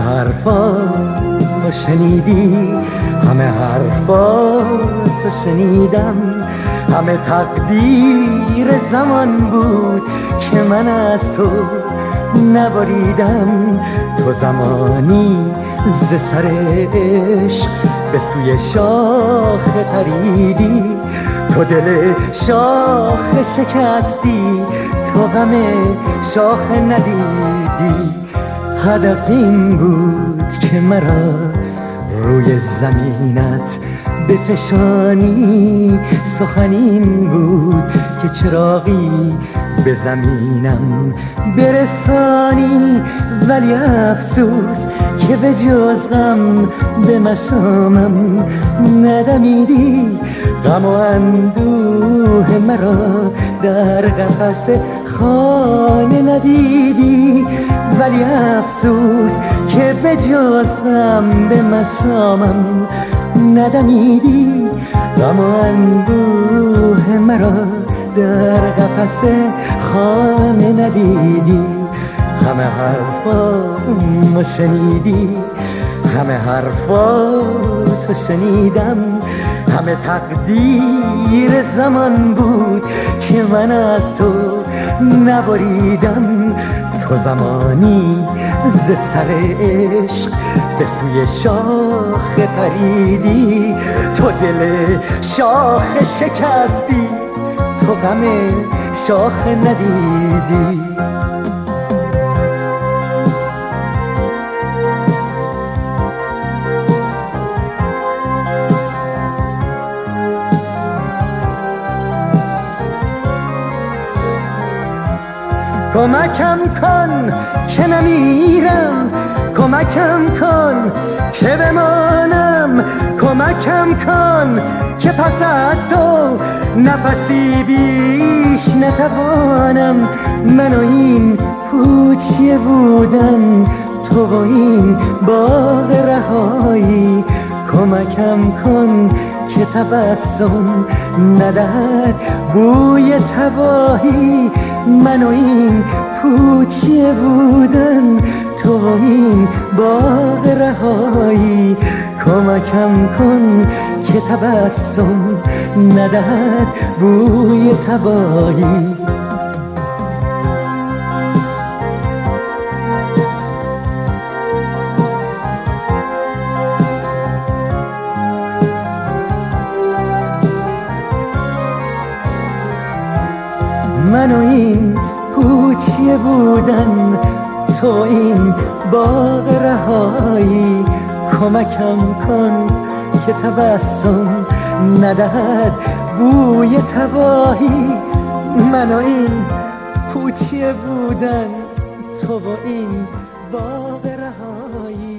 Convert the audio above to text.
حرفاتو شنیدی، همه حرفاتو شنیدم. همه تقدیر زمان بود که من از تو نبریدم. تو زمانی ز سر عشق به سوی شاخ پریدی. تو دل شاخ شکستی، تو غم شاخ ندیدی. هدف این بود که مرا روی زمینت بفشانی. سخن این بود که چراغی به زمینم برسانی. ولی افسوس که به جز غم به مشامم ندمیدی. غم و اندوه مرا در قفس خانه ندیدی. ولی افسوس که به جز غم به مشامم ندمیدی. غم و اندوه مرا در قفس خانه ندیدی. همه حرفاتو شنیدی، همه حرفاتو شنیدم. همه تقدیر زمان بود که من از تو نبریدم. تو زمانی ز سر عشق به سوی شاخ پریدی. تو دل شاخ شکستی، تو غم شاخ ندیدی. کمکم کن که نمیرم، کمکم کن که بمانم. کمکم کن که پس از تو نفسی بیش نتوانم. من و این پوچیه بودن، تو و این باغ رهایی. کمکم کن که تبسم ندهد بوی تباهی. من و این پوچیه بودن، تو و این باغ رهایی. کمکم کن که تبسم ندهد بوی تباهی. من و این پوچیه بودن، تو این باغ رهایی. کمکم کن که تبسم ندهد بوی تباهی. من و این پوچیه بودن، تو و این باغ رهایی.